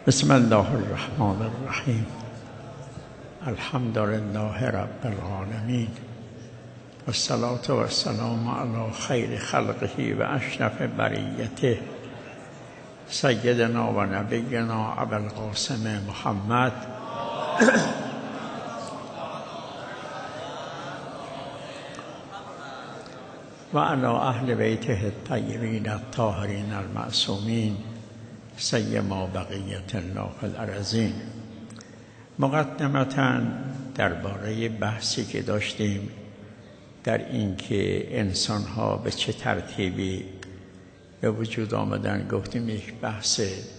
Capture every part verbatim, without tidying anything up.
بسم الله الرحمن الرحیم. الحمد لله رب العالمین والصلاة والسلام علی خیر خلقه و اشرف بریته سیدنا و نبینا ابوالقاسم محمد و علی اهل بیته الطیبین الطاهرین المعصومین سیما بقیت الله فی الارضین. مقدمتاً درباره بحثی که داشتیم در اینکه انسان‌ها به چه ترتیبی به وجود آمدن گفتیم یک بحث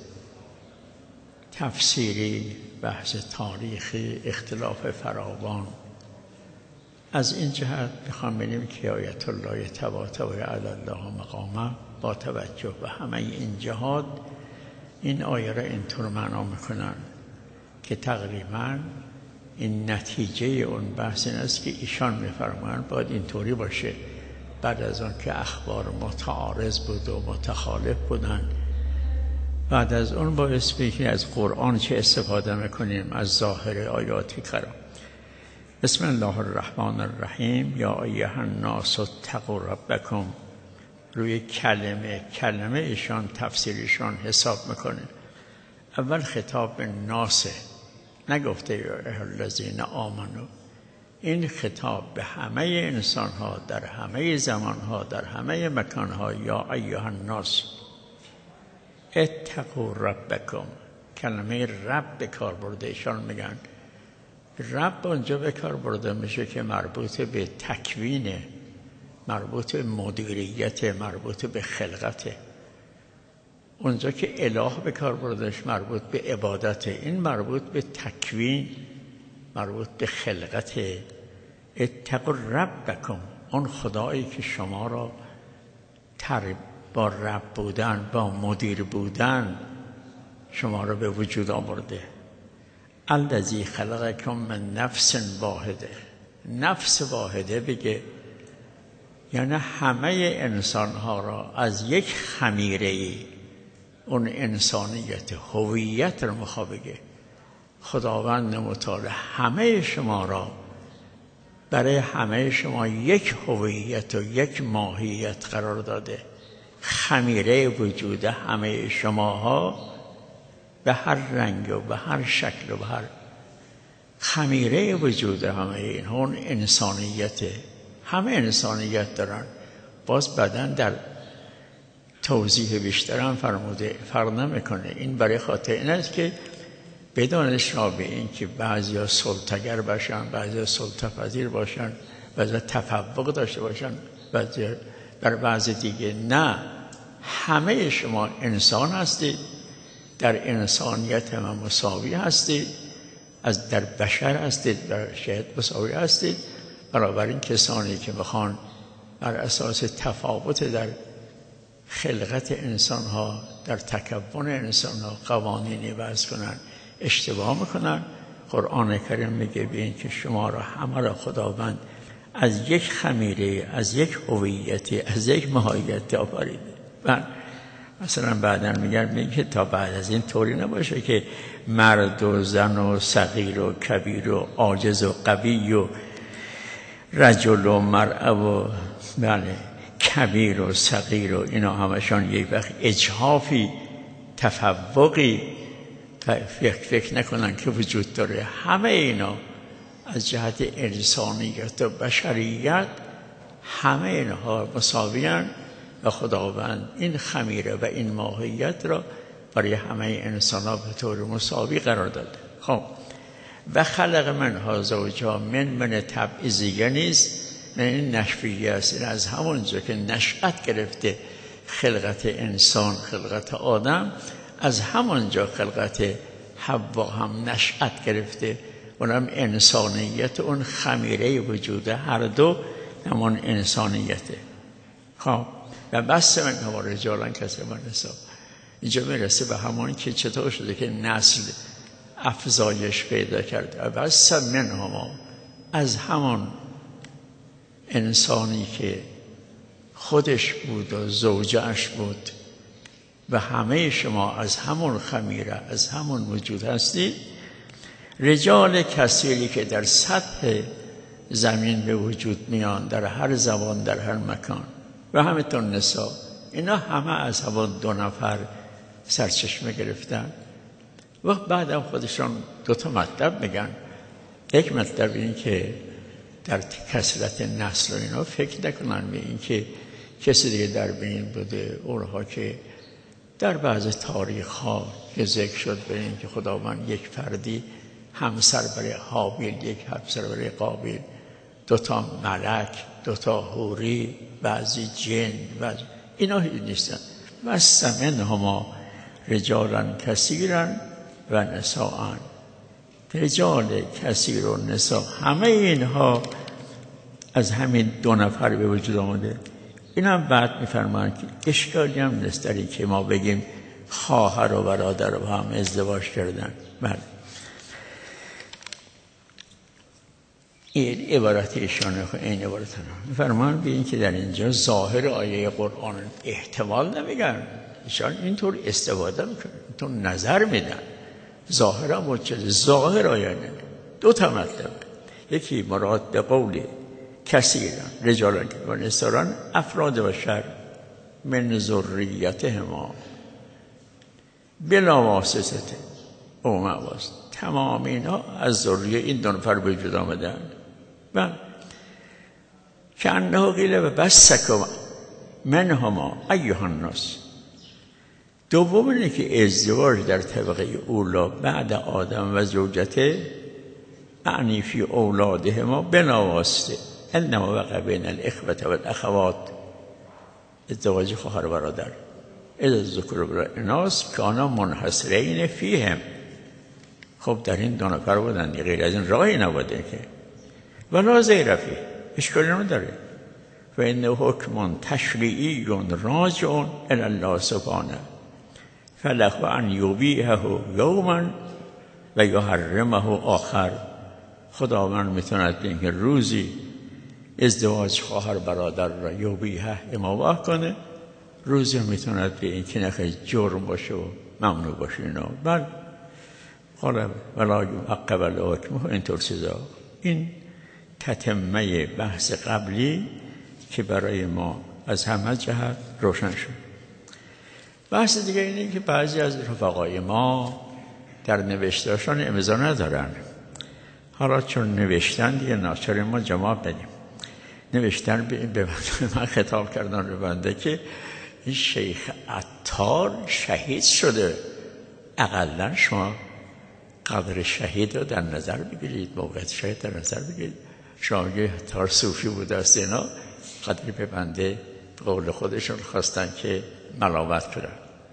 تفسیری، بحث تاریخی، اختلاف فراوان. از این جهت میخوام بگیم که آیت الله طباطبایی علی الله مقامه با توجه به همه این جهات این آیه را اینطور معنا میکنن که تقریبا این نتیجه اون بحث این است که ایشان میفرمایند باید اینطوری باشه. بعد از آن که اخبار متعارض بود و متخالف بودن، بعد از اون باعث بگیم از قرآن چه استفاده میکنیم، از ظاهر آیاتی کرام. بسم الله الرحمن الرحیم. یا ایها الناس اتقوا ربکم. روی کلمه کلمه ایشان تفسیرشان حساب میکنه. اول خطاب به ناسه، نگفته یا ایها الذین آمنو. این خطاب به همه انسان ها در همه زمان ها در همه مکان ها. یا ایها الناس اتقوا ربکم. کلمه رب به کار برده. ایشان میگن رب اونجا به کار برده میشه که مربوط به تکوینه، مربوط به مدیریت، مربوط به خلقته. اونجا که اله به کار بردش مربوط به عبادت، این مربوط به تکوین، مربوط به خلقت. اتقوا ربکم. اون خدایی که شما را تر با رب بودن، با مدیر بودن شما را به وجود آورده. الذی خلقکم من نفس واحده. نفس واحده بگه یعنی همه انسان ها را از یک خمیره ای، اون انسانیت، هویت رو میخواد بگه. خداوند متعال همه شما را، برای همه شما یک هویت و یک ماهیت قرار داده. خمیره وجود همه شماها به هر رنگ و به هر شکل و به هر خمیره وجود همه این اون انسانیته. همه انسانیت دارن. باز بدن در توضیح بیشتر هم فرموده، فرق نمیکنه. این برای خاطر این است که بدون شابه این که بعضی ها سلطگر باشن، بعضی ها سلطه پذیر باشن، بعضی ها تفوق داشته باشن، بعضی در بعضی دیگه نه. همه شما انسان هستید، در انسانیت هم مساوی هستید، از در بشر هستید، در شهد مساوی هستید. بنابراین کسانی که بخوان بر اساس تفاوت در خلقت انسان ها، در تکون انسان ها قوانینی وضع کنن، اشتباه میکنن. قرآن کریم میگه ببین که شما را همه را خداوند از یک خمیره، از یک هویتی، از یک ماهیت آفریده. و مثلا بعداً میگن میگه تا بعد از این طوری نباشه که مرد و زن و صغیر و کبیر و عاجز و قوی و رجل و مرأة و بله کبیر و صغیر و اینا همشان یک وقت اجحافی، تفوقی فکر, فکر نکنن که وجود داره. همه اینا از جهت انسانیت و بشریت همه اینها مساویان و خداوند این خمیره و این ماهیت را برای همه انسان ها به طور مساوی قرار داده. خب و خلق منها زوجها. من من تبعیضیه نیست، من این نشفیه است. این از همونجا که نشأت گرفته خلقت انسان، خلقت آدم، از همونجا خلقت حوا هم نشأت گرفته. اونم انسانیت، اون خمیره وجود هر دو همون انسانیته. خب و بس من هم رجالان کسی من نسا. اینجا میرسه به همون که چطور شده که نسل افزایش پیدا کرده. و بس من هم از همون انسانی که خودش بود و زوجش بود و همه شما از همون خمیره، از همون وجود هستید. رجال کثیری که در سطح زمین به وجود میان، در هر زبان، در هر مکان، و همینطور نسا، اینا همه از همون دو نفر سرچشمه گرفتن. و بعدم خودشان دو تا مطلب میگن. یک مطلب این که در کثرت نسل و اینا فکر نکنن به این که کسی دیگه در بین بوده. اونها که در بعض تاریخ ها که ذکر شد به این که خداوند یک فردی همسر برای حابیل، یک همسر برای قابیل، دو تا ملک، دو تا حوری، بعضی جن، بعضی اینا هیچ نیستن. بس منهما رجالا کثیرا و نساء. رجال کثیر و نساء، همه اینها از همین دو نفر به وجود آمده. این هم بعد میفرمایند که اشکالی هم نیست در این که ما بگیم خواهر و برادر با هم ازدواج کردن. بله، این عبارت ایشانه، این عبارت هم میفرمایند به این که در اینجا ظاهر آیه قرآن احتمال نمیگن، ایشان اینطور استفاده میکنن، اینطور نظر میدن. ظاهر هم وجود ظاهر آیه نه. دو تا مطلب، یکی مراد به قول کثیرن رجالان و نساء افراد بشر من ذریتهما بلا واسطه او مواست، تمام اینا از ذریه این دو نفر به وجود آمدن. و که انه قیل و بسکم منهما ایها الناس. دوم اینه که ازدواج در طبقه اولا بعد آدم و زوجته اعنی فی اولادهما بلا واسطه، انما وقع بین الاخوة و الاخوات، ازدواج خواهر برادر، اذا الذکر و الاناث کانا منحصرین فیهم. خب در این دو نفر بودن، غیر از این راهی نبوده که. ولا زیر فیه، اشکالی نداره. و این حکم تشریعی راجع الی الله سبحانه فله ان یبیحه یوما و یحرمه آخر. خداوند میتوند به اینکه روزی ازدواج خواهر برادر را یبیحه مباح کنه، روزی میتوند به اینکه نخیر جرم باشه و ممنوع باشه. اینا بل قال ولا یعقب الحکم، اینطور چیزا. این تتمه بحث قبلی که برای ما از همه جهت روشن شد. بحث دیگه اینه که بعضی از رفقای ما در نوشتهاشون امضا ندارن. حالا چون نوشتن دیگه ناچار ما جواب بدیم. نوشتن به من خطاب کردن به بنده که این شیخ عطار شهید شده، اقلا شما قدر شهید رو در نظر بگیرید، موقعیت شهید در نظر بگیرید. شما یه عطار صوفی بوده است، اینا قدری به بنده قول خودشون خواستن که ملامت کنن.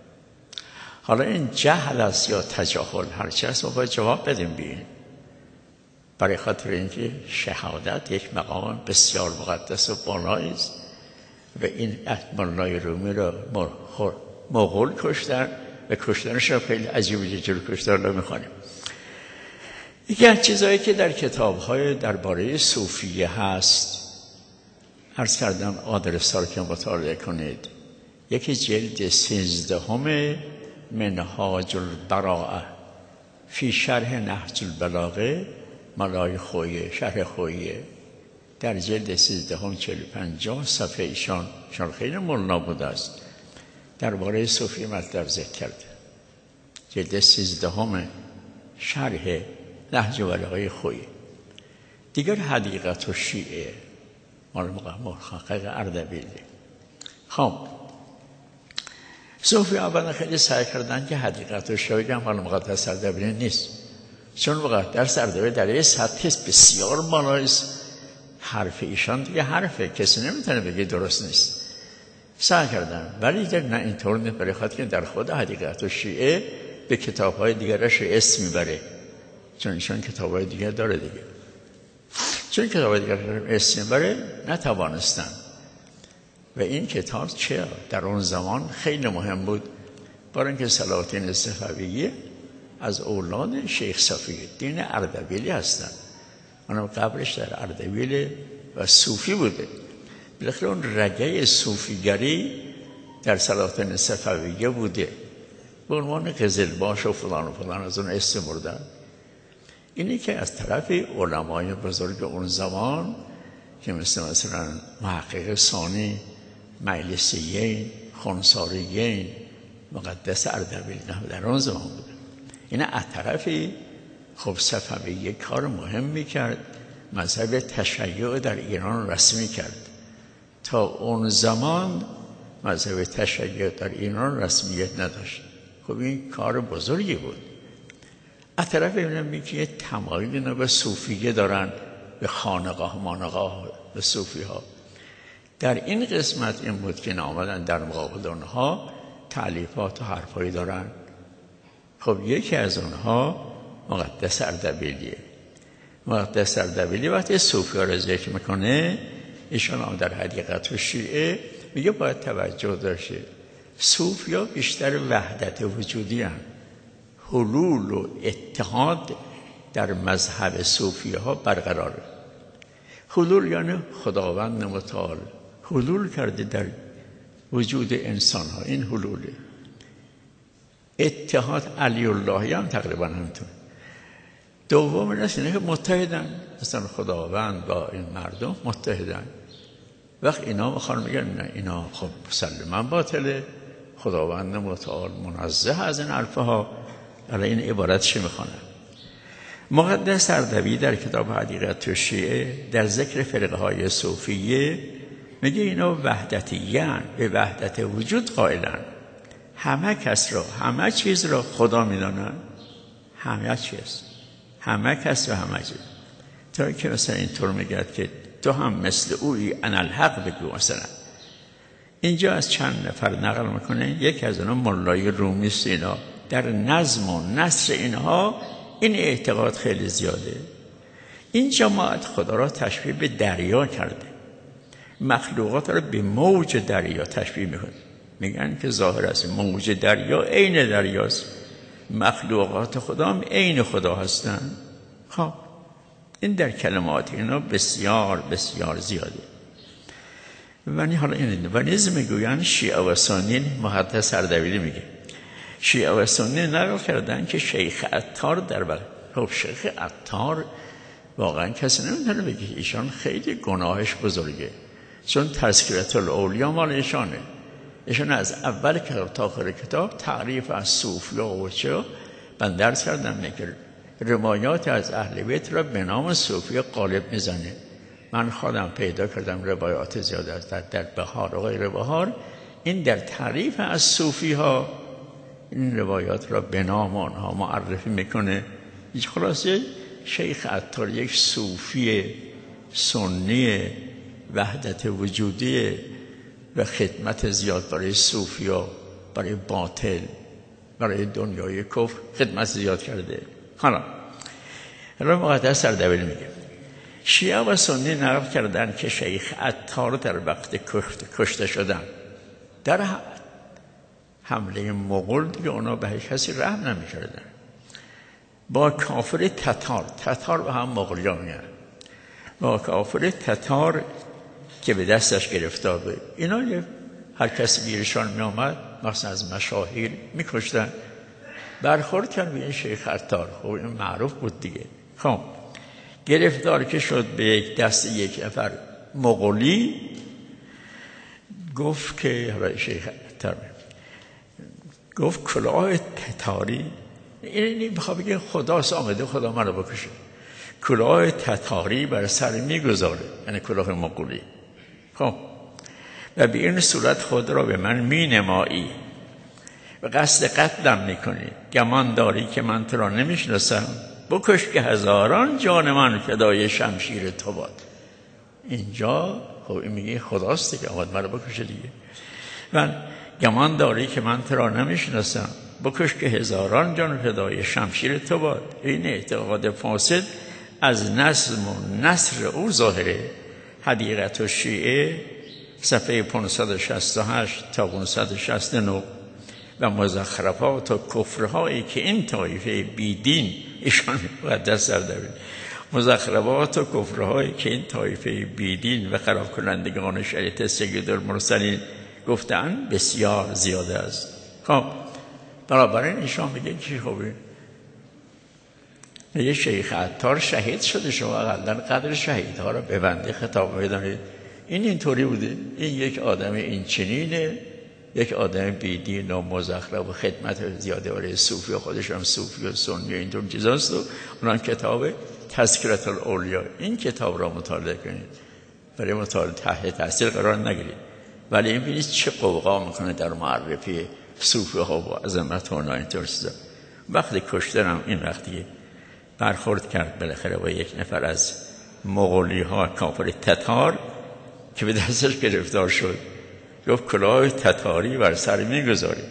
حالا این جهل است یا تجاهل، هرچی هست ما باید جواب بدیم بین. برای خاطر اینکه شهادت یک مقام بسیار مقدس و بالایی است و این مولای رومی را مغول کشتن و کشتنش را خیلی عجیب جور کشتن را میخوانیم. یکی از چیزهایی که در کتاب‌های درباره صوفیه هست، عرض کردم آدرس ها رو که مطالعه کنید. یکی جلد سیزدهم منهاج البراءه فی شرح نهج البلاغه ملای خویه، شرح خویه، در جلد سیزدهم چهل و پنجاه صفحه ایشان شان خیلی مولانا بوده است درباره صوفی مطلب ذکر کرده. جلد سیزدهم شرح نهج البلاغه خویه. دیگر حدیقت و شیعه مال محقق اردبیلی. خب صوفی آبان خیلی سعی کردن که حدیقت و شیعه هم مال مقدس اردبیلی نیست، چون مقدس اردبیلی در یه سطح بسیار بالایی است. حرف ایشان دیگه حرفه، کسی نمیتونه بگه درست نیست. سعی کردن ولی در نه اینطور نیست، برای خاطر که در خود حدیقت و شیعه به کتاب‌های دیگرش اسم میبره، چون ایشان کتاب‌های دیگر داره دیگه. چون کتاب دیگر اسم بره نتوانستن. و این کتاب چه در اون زمان خیلی مهم بود، برای اینکه صلاح الدین صفوی از اولاد شیخ صفی الدین اردبیلی هستن. اونم قبرش در اردبیل و صوفی بوده. بالاخره اون رگه صوفیگری در سلاطین صفویه بوده به عنوان قزلباش و فلان و فلان از اون اسم بردن. اینی که از طرف علمای بزرگ اون زمان که مثل مثلا محقق ثانی، مجلسیین، خنساریین، مقدس اردبیلی در اون زمان بوده. این از طرفی خب صفویه کار مهم میکرد، مذهب تشیع در ایران رسمی کرد. تا اون زمان مذهب تشیع در ایران رسمیت نداشت. خب این کار بزرگی بود. از طرف اینم میگه یه تمایل اینا به صوفیه دارن، به خانقاه مانقاه، به صوفی ها. در این قسمت این بود که آمدن در مقابل اونها تألیفات و حرفایی دارن. خب یکی از اونها مقدس اردبیلیه. مقدس اردبیلی وقتی صوفی ها را ذکر میکنه، ایشان هم در حقیقت و شیعه میگه باید توجه داشته. صوفی ها بیشتر وحدت وجودی هستند. حلول و اتحاد در مذهب صوفی ها برقراره. حلول یعنی خداوند متعال حلول کرده در وجود انسان ها، این حلوله. اتحاد علی اللهی هم تقریبا همینطور. دوم این است که متحدن، مثلا خداوند با این مردم متحدن. وقت اینا میخوان میگن نه اینا خب مسلما باطله، خداوند متعال منزه از این الفها. حالا این عبارت چی میخوانه؟ مقدس اردبیلی در کتاب حقیقت و شیعه در ذکر فرقه های صوفیه میگه اینا وحدتیان، به وحدت وجود قائلن. همه کس را، همه چیز را خدا میدانن. همه چیز، همه کس را همه چیز. تا که مثلا اینطور میگه که تو هم مثل اوی انا الحق بگو. مثلا اینجا از چند نفر نقل میکنه، یکی از اونها مولای رومی است. اینا در نظم و نثر اینها این اعتقاد خیلی زیاده. این جماعت خدا را تشبیه به دریا کرده، مخلوقات را به موج دریا تشبیه میکنه. میگن که ظاهر است موج دریا عین دریاست، مخلوقات خدا هم عین خدا هستند. خب این در کلمات اینا بسیار بسیار زیاده. و حالا این و نیز میگوین شیعه و سنی، مقدس اردبیلی میگه شیعه و سنی نقل کردن که شیخ عطار در بله. خب شیخ عطار واقعا کسی نمیتونه بگه ایشان خیلی گناهش بزرگه، چون تذکرة الاولیا مال ایشانه. ایشان از اول کتاب تا آخر کتاب تعریف از صوفیا و چه من درس کردم میگه روایات از اهل بیت را به نام صوفیا غالب میزنه. من خودم پیدا کردم روایات زیاده است در, در بهار و غیر بهار. این در تعریف از صوفی ها این روایات را به نام آنها معرفی میکنه. خلاصه شیخ عطار یک صوفی سنی وحدت وجودی و خدمت زیاد برای صوفیا، برای باطل، برای دنیای کفر خدمت زیاد کرده. حالا حالا مقدس اردبیلی میگه شیعه و سنی نقل کردن که شیخ عطار در وقت کشته شدن در حمله مغول دیگه اونا به کسی رحم نمی‌کردن. با کافر تتار، تتار به هم مغولی‌ها میگن، با کافر تتار که به دستش گرفتار بود، اینا هر کسی بیرشان می آمد مثلا از مشاهیر میکشتن. برخورد کرد به این شیخ عطار. خب این معروف بود دیگه. خب گرفتار که شد به یک دست یک نفر مغولی، گفت که حالا شیخ عطار گفت کلاه تتاری، این بخواه بگه خداست آمده خدا من رو بکشه، کلاه تتاری بر سر میگذاره، یعنی کلاه مغولی. خب و به این صورت خود را به من می نمایی و قصد قتلم میکنی، گمان داری که من تو را نمیشناسم، بکش که هزاران جان من فدای شمشیر تو باد. اینجا خب این میگه خداست که آمد من رو بکشه دیگه. و گمان داری که من تو را نمیشناسم، بکش که هزاران جان فدای شمشیر تو باد. این اعتقاد فاسد از نظم و نثر او ظاهره. حقیقت و شیعه صفحه پانصد و شصت و هشت تا پانصد و شصت و نه. و مزخرفات و کفرهایی که این طایفه بیدین ایشان مقدس اردبیلی، مزخرفات و کفرهایی که این طایفه بیدین و خراب کنندگان شریعت سید المرسلین گفتن بسیار زیاده است. خب بنابراین ایشان میگه که خوبه میگه شیخ عطار شهید شده، شما اقلا قدر شهیدها را به بنده خطاب بدانید. این اینطوری بوده، این یک آدم این چنینه، یک آدم بیدین و مزخرف و خدمت زیاده برای صوفی و خودش هم صوفی و سنی و اینطور چیزاست. و اونان کتاب تذکرة الاولیا، این کتاب را مطالعه کنید، برای مطالعه تحت تاثیر قرار نگیرید. ولی این ببینید چه قوقا میکنه در معرفی صوفی ها و عظمت و اینطور چیزا. وقتی کشتنم این وقتی برخورد کرد بالاخره با یک نفر از مغولی ها کافر تتار که به دستش گرفتار شد، گفت کلاه تتاری بر سر میگذاری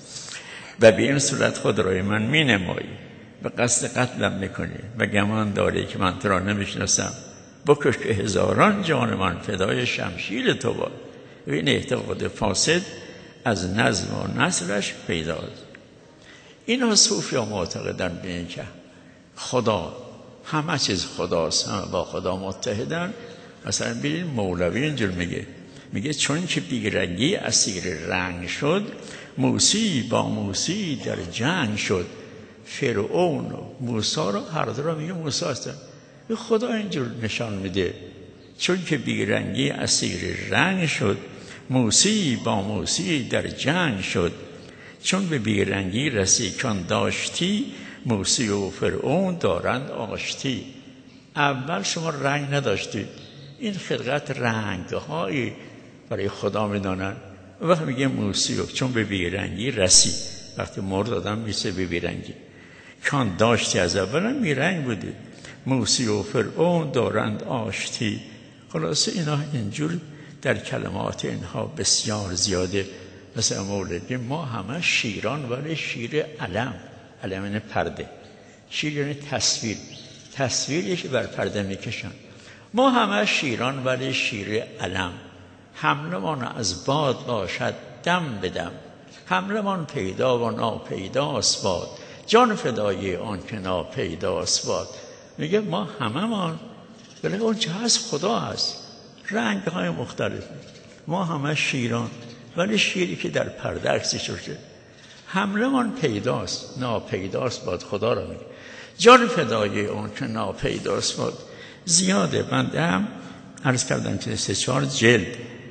و به این صورت خود رای من می نمایی و قصد قتلم میکنی و گمان داری که من تو را نمیشناسم، بکش که هزاران جان من فدای شمشیر تو باد. و این اعتقاد فاسد از نظم و نسلش پیداست. اینا صوفی ها معتقدن به این که خدا همه چیز خداست، همه با خدا متحدن. مثلا ببینید مولوی اینجور میگه، میگه چون که بیرنگی اسیر رنگ شد، موسی با موسی در جنگ شد، فرعون و موسی رو هر دو را میگه موسی هستن. خدا اینجور نشان میده چون که بیرنگی اسیر رنگ شد، موسی با موسی در جنگ شد، چون به بیرنگی رسیکان داشتی، موسی و فرعون دارند آشتی. اول شما رنگ نداشتید، این خلقت رنگهایی برای خدا میدانن. وقتی میگه موسی و چون به بیرنگی رسید، وقتی مرد آدم میسه به بیرنگی، کان داشتی از اولا میرنگ بوده، موسی و فرعون دارند آشتی. خلاصه اینا اینجور در کلمات اینها بسیار زیاده. مثلا مولدی ما همه شیران، ولی شیر علم، علم یعنی پرده، شیر یعنی تصویر، تصویری که بر پرده میکشن. ما همه شیران ولی شیر علم. حملمان از باد باشد دم بدم، حملمان پیدا و ناپیداست باد، جان فدای آن که ناپیداست باد. میگه ما همه من ولی اون چه هست خدا هست، رنگ های مختلف. ما همه شیران ولی شیری که در پرده عکسی شده. حملمان پیداست ناپیداست باد، خدا را میگه. جان فدای اون که ناپیداست باد. زیاده. بنده هم عرض کردم که سه چهار جلد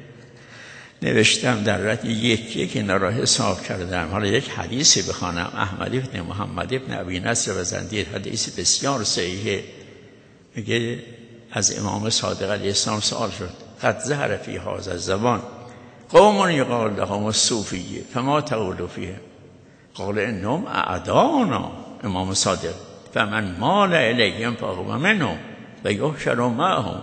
نوشتم، در رد یک یک اینا را حساب کردم. حالا یک حدیثی بخوانم، احمد ابن محمد ابن ابی نصر وزندی، حدیث بسیار صحیحه. میگه از امام صادق علیه السلام سوال شد، قد ظهر فی هذا الزمان قوم یقال لهم الصوفیه فما تقول فیهم؟ قال انهم اعداؤنا. امام صادق فمن مال الیهم فهو منهم و یحشر معهم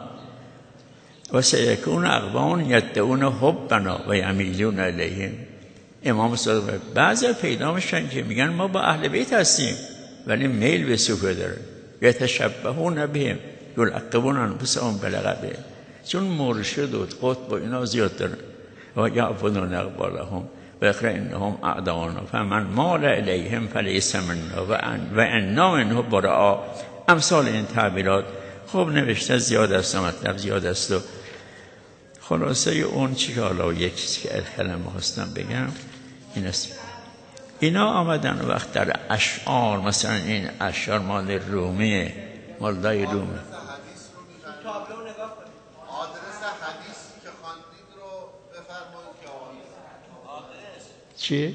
و سیکون اقوام یدعون حبنا و یمیلون الیهم. امام صادق بعضی پیدا میشن که میگن ما با اهل بیت هستیم ولی میل به صوفی داره، یتشبهون بهم یلقبون انفسهم بلقبهم، چون مرشد و قطب و اینا زیاد دارن. و یعبدون اقبالهم و اخر انهم اعداؤنا فمن مال الیهم فلیس منا و انا منه براء. امثال این تعبیرات خوب نوشته، زیاد است، مطلب زیاد است. و خلاصه اون چی که حالا یک چیزی که کلمه هستم بگم این است. اینا آمدن وقت در اشعار، مثلا این اشعار مال رومیه، مال دای رومه. چیه؟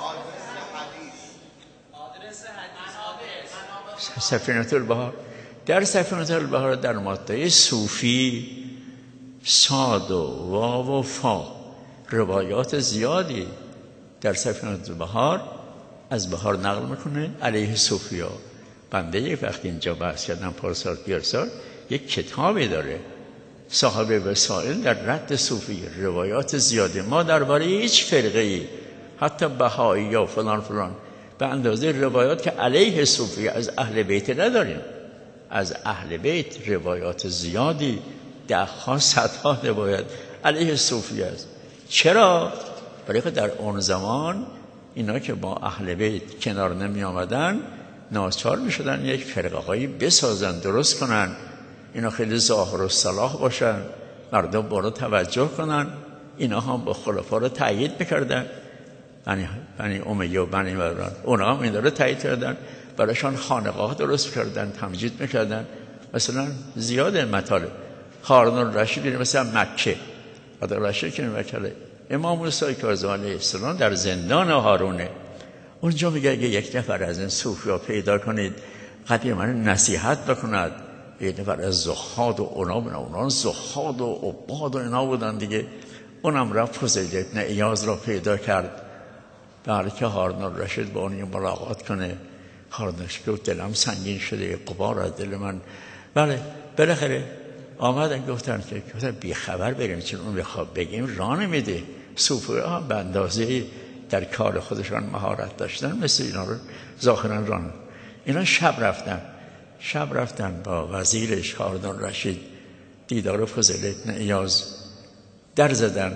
سفینه البحار. در سفینه البحار در ماده صوفی صاد و واو و فا روایات زیادی در سفینه البحار از بحار نقل میکنه علیه صوفی ها. بنده یک وقت اینجا بحث کردم پارسال پیارسال، یک کتابی داره صاحب وسائل در رد صوفی، روایات زیاده. ما درباره هیچ فرقه‌ای حتی بهایی یا فلان فلان به اندازه روایات که علیه صوفی از اهل بیت نداریم. از اهل بیت روایات زیادی، ده ها صدها روایت علیه صوفی است. چرا؟ برای که در اون زمان اینا که با اهل بیت کنار نمی آمدن ناچار می شدن یک فرقه هایی بسازن، درست کنن، اینا خیلی ظاهر و صلاح باشن، مردم بارو توجه کنن. اینا هم با خلفا رو تایید میکردن، بنی بنی امیه و بنی مروان، اونا هم اینا رو تایید کردن، برایشان خانقاه درست کردن، تمجید میکردن. مثلا زیاده مطالب. هارون الرشید مثلا مکه، هارون الرشید که مکه، امام موسی کاظم علیه السلام در زندان هارونه، اونجا میگه اگه یک نفر از این صوفیا پیدا کنید قدیما نصیحت بکند، یک نفر از زهاد و اونا بودن، اونا زهاد و عباد و اینا بودن دیگه. اونم رفت فضیل ابن ایاز را پیدا کرد، برای که هارون الرشید با اون ملاقات کنه. هارون الرشید گفت دلم سنگین شده، غبار از دل من. بله بالاخره آمدن گفتن که گفتن بی خبر بریم، چون اون بخواد بگیم راه نمیده. صوفی‌ها هم به اندازه در کار خودشان مهارت داشتن، مثل اینا رو ظاهرا راه. اینا شب رفتن شب رفتن با وزیرش هارون الرشید دیدار فضیل ابن ایاز. در زدن،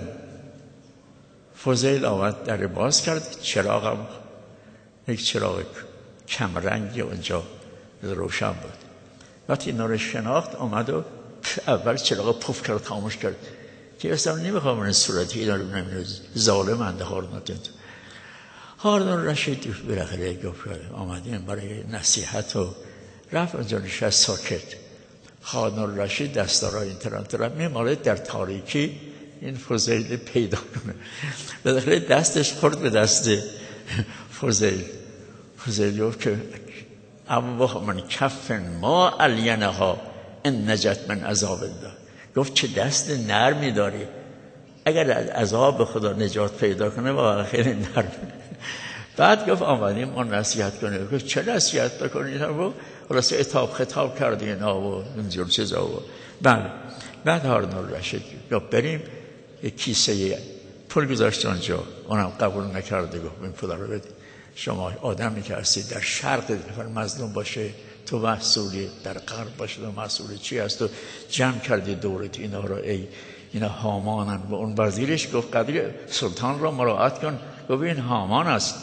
فضیل آمد در باز کرد، چراغم یک چراغ کمرنگی اونجا روشن بود. وقتی اینا رو شناخت آمد و اول چراغ پف کرد، خاموش کرد که اصلا نمیخوام این صورتی اینا رو ببینم، ظالم انده هارون الرشید. هارون الرشید بالاخره گفت آمدیم برای نصیحت و رفت اونجا نشست ساکت. هارون الرشید دستارای این طرف طرف میماله در تاریکی این فضیل پیدا کنه. بالاخره دستش خورد به دست فضیل. فضیل گفت که اما من کف ما علینها ان نجت من عذاب الله. گفت چه دست نرمی داری، اگر از عذاب خدا نجات پیدا کنه واقعا خیلی نرم. بعد گفت آمدیم ما نصیحت کنیم. گفت چه نصیحت بکنید؟ و خلاص اتاب خطاب کردی اینا و اینجور چیزا. و بله بعد هارون الرشید گفت بریم. یک کیسه پول گذاشت اونجا، اونم قبول نکرده. گفت این پول رو بده، شما آدمی که هستید در شرق نفر مظلوم باشه تو مسئولی، در غرب باشه تو مسئولی، چی هست تو جمع کردی دورت اینا رو، ای اینا هامانن. و اون وزیرش گفت قدر سلطان را مراعات کن. گفت این هامان است.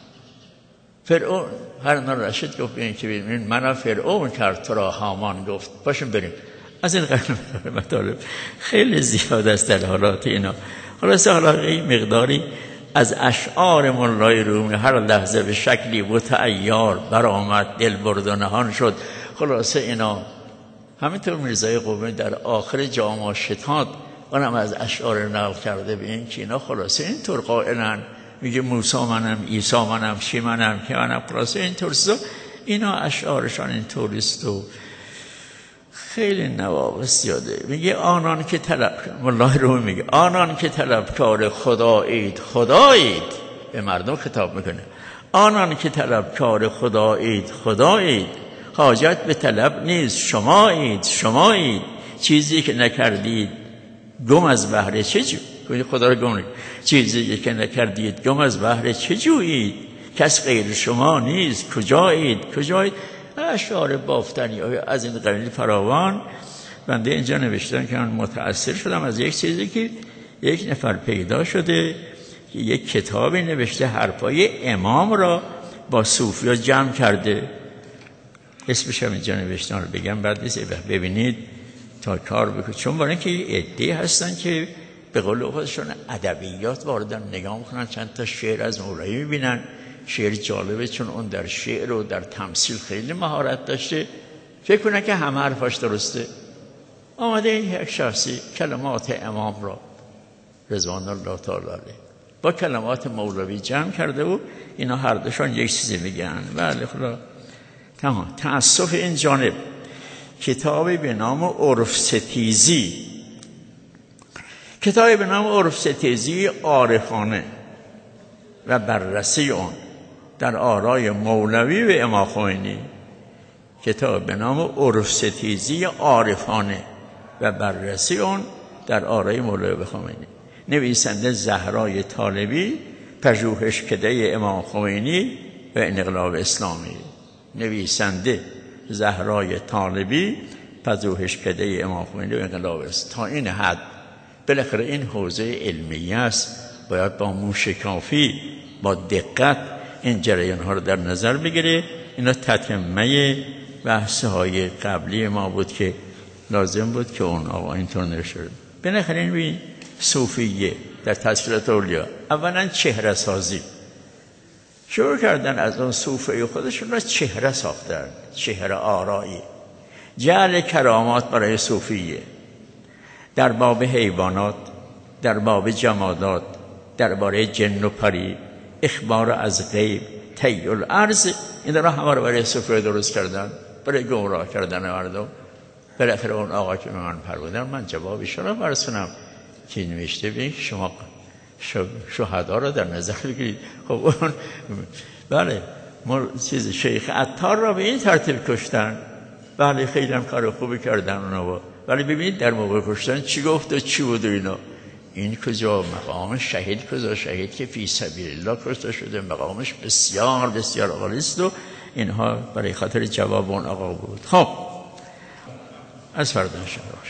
فرعون هارون الرشید گفت این که ببین من فرعون کرد تو را هامان. گفت باشیم بریم. از این قبل مطالب خیلی زیاد است در حالات اینا. خلاص حالا این مقداری از اشعار مولای رومی هر لحظه به شکلی متعیار برآمد، دل برد و نهان شد. خلاصه اینا همینطور میرزای قمی در آخر جام شتاد اونم از اشعار نقل کرده به این که اینا خلاصه اینطور قائلن، میگه موسی منم، عیسی منم، چی منم که منم، خلاصه اینطور سو اینا اشعارشان اینطوریست و خیلی نواقص زیاده. میگه آنان که طلب والله رو میگه آنان که طلبکار خدایید خدایید، به مردم خطاب میکنه. آنان که طلبکار خدایید خدایید، حاجت به طلب نیست شمایید شمایید. چیزی که نکردید گم از بهر چه جو خدا رو گم چیزی که نکردید گم از بهر چه جویید. کس غیر شما نیست کجایید کجایید. اشعار بافتنی از این قبیل فراوان. بنده اینجا نوشتم که من متأثر شدم از یک چیزی که یک نفر پیدا شده که یک کتابی نوشته حرفای امام را با صوفیا جمع کرده. اسمش هم اینجا نوشتم رو بگم بعد نیست ببینید تا کار بکنید. چون برای اینکه عده‌ای هستن که به قول خودشون ادبیات واردن، نگاه میکنن چند تا شعر از مولوی میبینن، شعر جالبه چون اون در شعر و در تمثیل خیلی مهارت داشته، فکر کنه که همه حرفاش درسته. آمده یک شخصی کلمات امام را رضوان الله تعالی علیه با کلمات مولوی جمع کرده و اینا هر دوشان یک چیزی میگن. بله خدا تمام. تأسف این جانب کتابی به نام عرف ستیزی، کتابی به نام عرف ستیزی عارفانه و بررسی آن در آرای مولوی و امام خمینی. کتاب به نام عرف ستیزی عارفانه و بررسی آن در آرای مولوی و خمینی. نویسنده زهرای طالبی، پژوهشکده امام خمینی و انقلاب اسلامی. نویسنده زهرای طالبی، پژوهشکده امام خمینی و انقلاب اسلامی. تا این حد بالاخره این حوزه علمیه است، باید با موشکافی با دقت این جریان ها رو در نظر بگیره. اینا تتمه بحث های قبلی ما بود که لازم بود که اون آقا اینطور نشه. بالاخره این صوفیه در تسهیلات اولیا. اولا چهره سازی شروع کردن، از اون صوفه خودشون را چهره ساختن، چهره آرایی، جعل کرامات برای صوفیه، در باب حیوانات، در باب جمادات، درباره جن و پری، اخبار از غیب، طی الارض، این را همه رو برای صوفیه درست کردن، برای گمراه کردن مردم. بالاخره اون آقا که من فرمودن، من جوابش رو برسونم که نوشته ببین شما شهدا رو در نظر بگیرید. خب اون بله ما چیز شیخ عطار را به این ترتیب کشتن، بله خیلی هم کار خوبی کردن اونا، ولی ببینید در موقع کشتن چی گفت و چی بود و اینا. این کجا مقام شهید، کجا شهید که فی سبیل الله کشته شده، مقامش بسیار بسیار عالی است و اینها برای خاطر جواب اون آقا بود. خب از فردا شما